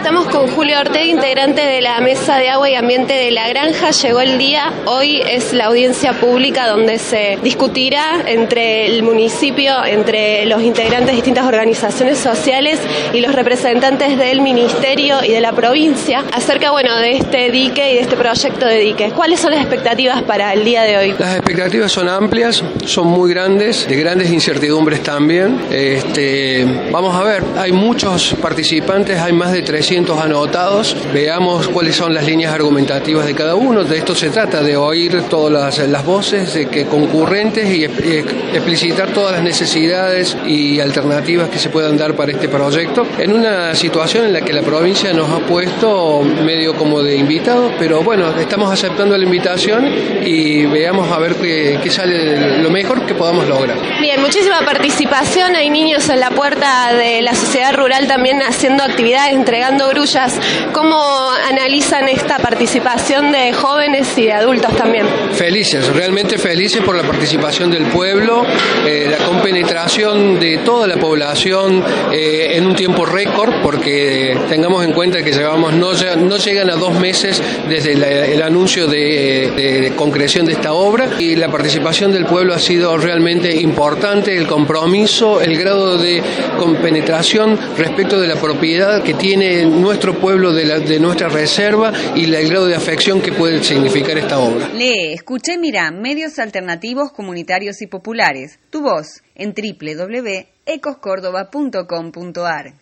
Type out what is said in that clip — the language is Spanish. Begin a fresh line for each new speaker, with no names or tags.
Estamos con Julio Ortega, integrante de la Mesa de Agua y Ambiente de La Granja. Llegó el día, hoy es la audiencia pública donde se discutirá entre el municipio, entre los integrantes de distintas organizaciones sociales y los representantes del ministerio y de la provincia acerca, de este dique y de este proyecto de dique. ¿Cuáles son las expectativas para el día de hoy?
Las expectativas son amplias, son muy grandes, de grandes incertidumbres también. Vamos a ver, hay muchos participantes, hay más de 300 anotados. Veamos cuáles son las líneas argumentativas de cada uno. De esto se trata, de oír todas las voces concurrentes y explicitar todas las necesidades y alternativas que se puedan dar para este proyecto, en una situación en la que la provincia nos ha puesto medio como de invitados, pero estamos aceptando la invitación y veamos a ver qué sale lo mejor que podamos lograr.
Bien, muchísima participación, hay niños en la puerta de la sociedad rural también haciendo actividades, entregando grullas. ¿Cómo analizan esta participación de jóvenes y de adultos también?
Felices, realmente felices por la participación del pueblo, la compenetración de toda la población en un tiempo récord, porque tengamos en cuenta que no llegan a 2 meses desde el anuncio de concreción de esta obra, y la participación del pueblo ha sido realmente importante, el compromiso, el grado de compenetración respecto de la propiedad que tiene nuestro pueblo de nuestra reserva y el grado de afección que puede significar esta obra.
Lee, escuché, mira, medios alternativos, comunitarios y populares. Tu voz en www.ecoscordoba.com.ar.